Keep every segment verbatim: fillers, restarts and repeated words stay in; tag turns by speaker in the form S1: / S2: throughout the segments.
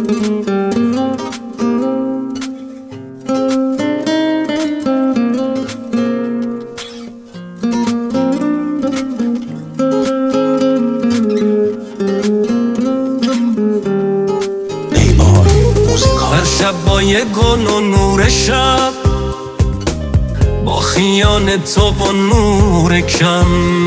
S1: شبای گل و نور شب با خیال تو و نور کم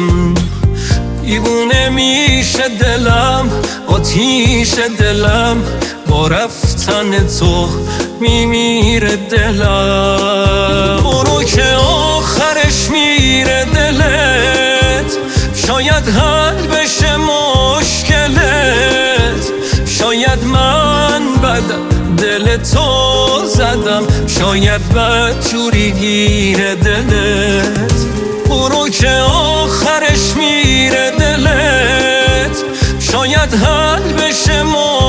S1: دیوونه میشه دلم، آتیش دلم با رفتن تو میمیره دلم. برو که آخرش میره دلت، شاید حل بشه مشکلت. شاید من بدم دل تو زدم، شاید بد جوری گیره دلت. برو که آخرش میره دلت، شاید حل بشه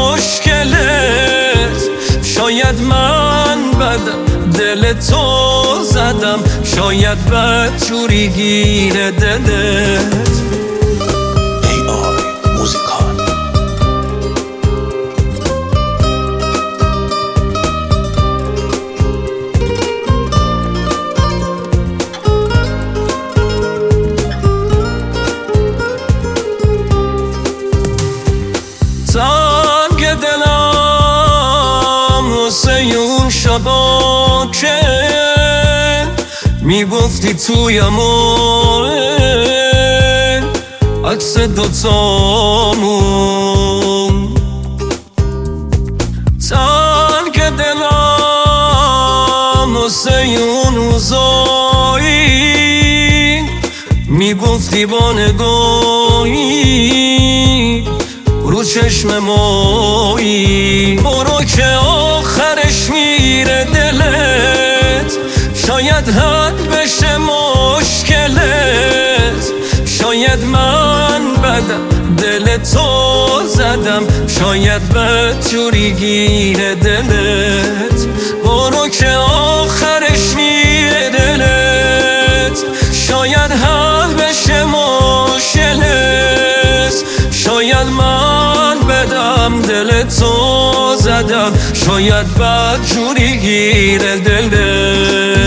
S1: مشکلت. شاید من بدم دل تو زدم، شاید بد جوری گیره دلت. تنگ دلم واسه اون شبا که میگفتی تویمون عکس دوتامون. تنگ دلم واسه اون روزایی میگفتی با نگاهی رو چشم مایی. برو که آخرش میره دلت، شاید حل بشه مشکلت. شاید من بدم دل تو زدم، شاید بد جوری گیره دلت. برو که آخرش میره دلت، شاید حل بشه مشکلت. شاید من بدم دل تو زدم، شاید بد جوری گیره دلت.